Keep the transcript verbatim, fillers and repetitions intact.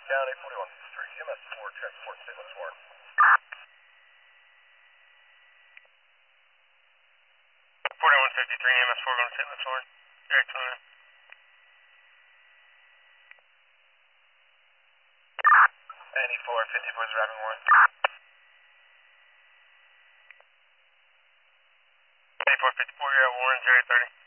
Down eight forty-one fifty-three, E M S four, transport, Saint Louis Warren. forty-one fifty-three, E M S four going to Saint Louis Warren. Direct to line. ninety-four fifty-four is driving Warren. ninety-four fifty-four, you're at Warren, zero thirty.